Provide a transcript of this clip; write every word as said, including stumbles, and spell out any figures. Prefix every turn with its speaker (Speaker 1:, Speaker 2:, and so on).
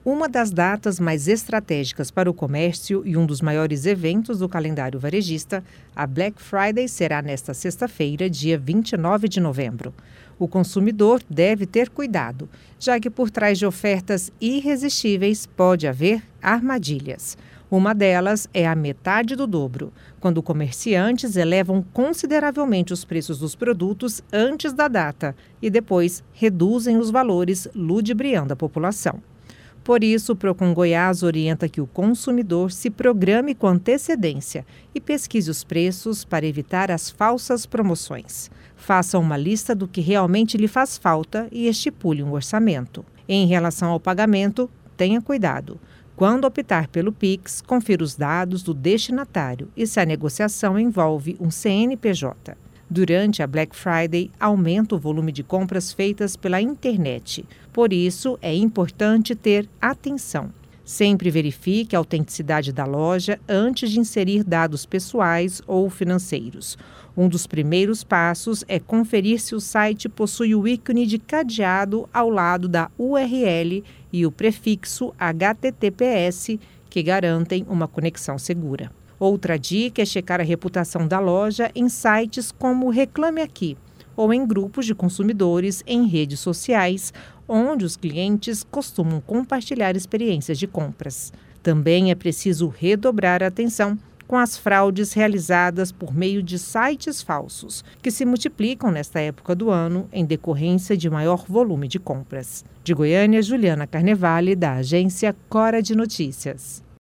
Speaker 1: Uma das datas mais estratégicas para o comércio e um dos maiores eventos do calendário varejista, a Black Friday será nesta sexta-feira, dia vinte e nove de novembro. O consumidor deve ter cuidado, já que por trás de ofertas irresistíveis pode haver armadilhas. Uma delas é a metade do dobro, quando comerciantes elevam consideravelmente os preços dos produtos antes da data e depois reduzem os valores, ludibriando a população. Por isso, o Procon Goiás orienta que o consumidor se programe com antecedência e pesquise os preços para evitar as falsas promoções. Faça uma lista do que realmente lhe faz falta e estipule um orçamento. Em relação ao pagamento, tenha cuidado. Quando optar pelo Pix, confira os dados do destinatário e se a negociação envolve um C N P J. Durante a Black Friday, aumenta o volume de compras feitas pela internet. Por isso, é importante ter atenção. Sempre verifique a autenticidade da loja antes de inserir dados pessoais ou financeiros. Um dos primeiros passos é conferir se o site possui o ícone de cadeado ao lado da U R L e o prefixo H T T P S, que garantem uma conexão segura. Outra dica é checar a reputação da loja em sites como Reclame Aqui ou em grupos de consumidores em redes sociais, onde os clientes costumam compartilhar experiências de compras. Também é preciso redobrar a atenção com as fraudes realizadas por meio de sites falsos, que se multiplicam nesta época do ano em decorrência de maior volume de compras. De Goiânia, Juliana Carnevale, da agência Cora de Notícias.